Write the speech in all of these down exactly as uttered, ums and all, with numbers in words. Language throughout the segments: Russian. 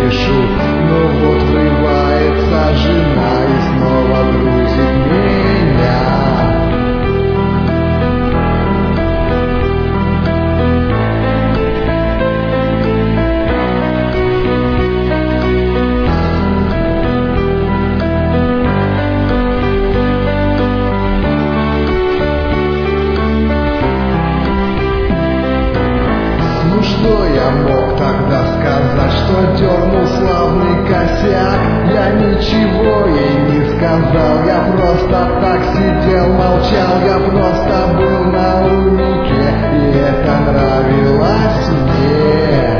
пишу. Но вот врывается жена и снова грузит меня. Ну что я мог тогда сказать, что дернул славный косяк? Я ничего ей не сказал, я просто так сидел, молчал, я просто был на умнике, и это нравилось мне.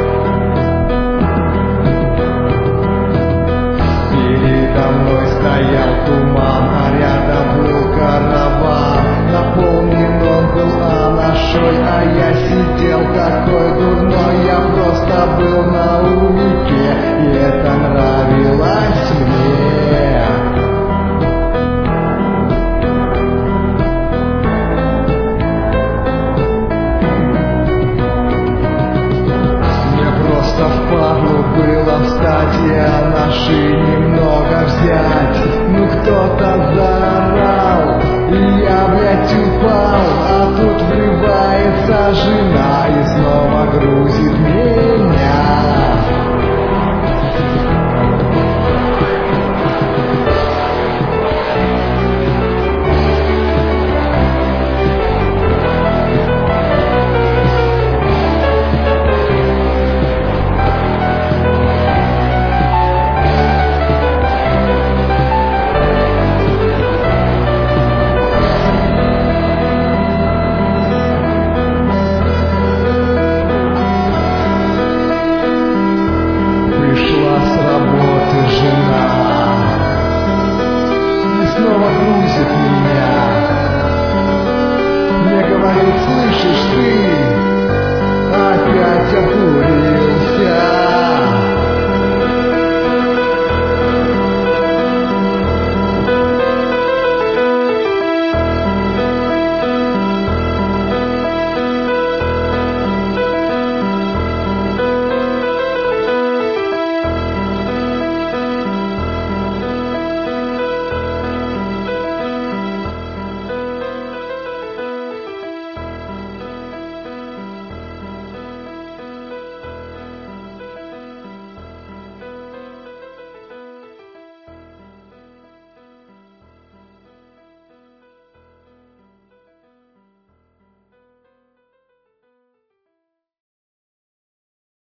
Передо мной стоял туман, а рядом был караван. Наполнен он был анашой, а я сидел такой дурной. Я просто был на умнике, и это нравилось мне. Мне просто впадлу было встать и анаши немного взять. Ну кто-то заорал, и я, блядь, упал, а тут врывается жена